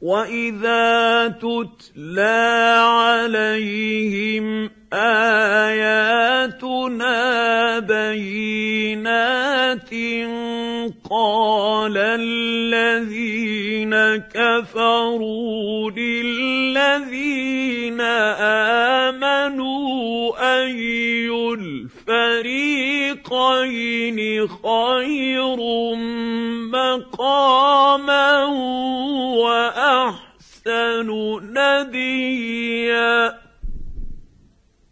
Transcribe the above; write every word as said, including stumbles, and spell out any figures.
وَإِذَا تُتْلَىٰ عَلَيْهِمْ آيَاتُنَا بَيِّنَاتٍ قَالَ الَّذِينَ كَفَرُوا لِلَّذِينَ آمَنُوا أَيُّ الْفَرِيقَيْنِ خَيْرٌ مَّقَامًا وَأَحْسَنُ نَدِيًّا